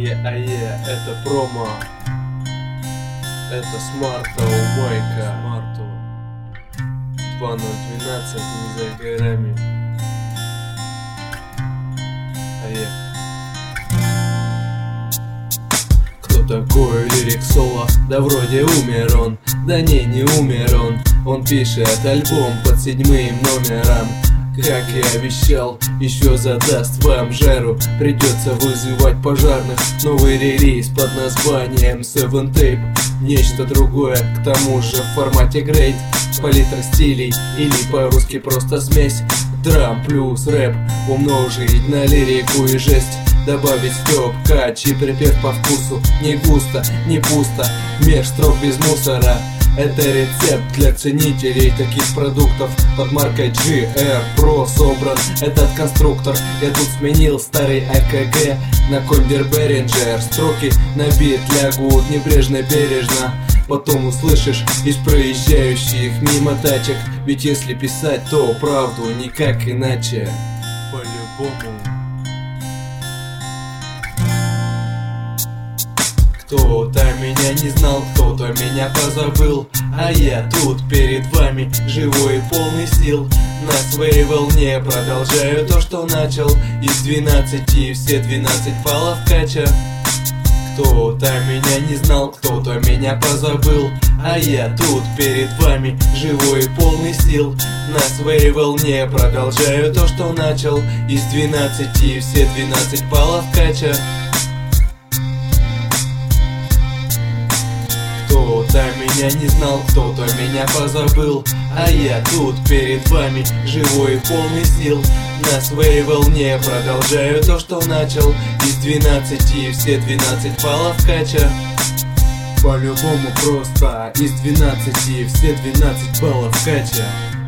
Это промо. Это с марта у Майка. 2012, не за горами. Кто такой Лирик Соло? Да вроде умер он. Да не умер он. Он пишет альбом под 7 номером. Как и обещал, еще задаст вам жару. Придется вызывать пожарных. Новый релиз под названием Seven Tape. Нечто другое, к тому же в формате грейд. Палитра стилей или по-русски просто смесь. Драм плюс рэп умножить на лирику и жесть. Добавить стёб, кач и припев по вкусу. Не густо, не пусто, меж строк без мусора. Это рецепт для ценителей таких продуктов. Под маркой GR Pro собран этот конструктор. Я тут сменил старый АКГ на Кондер Behringer. Строки на бит лягут небрежно, бережно. Потом услышишь из проезжающих мимо тачек. Ведь если писать, то правду никак иначе. По-любому. Кто-то меня не знал, кто-то меня позабыл. А я тут перед вами, живой и полный сил. На своей волне продолжаю то, что начал. Из 12 все 12 баллов кача. Кто-то меня не знал, кто-то меня позабыл. А я тут перед вами, живой и полный сил. На своей волне продолжаю то, что начал. Из 12 все 12 баллов кача. Кто-то меня не знал, кто-то меня позабыл. А я тут перед вами, живой и полный сил. На своей волне продолжаю то, что начал. Из 12 все 12 баллов кача. По-любому просто. Из 12 все 12 баллов кача.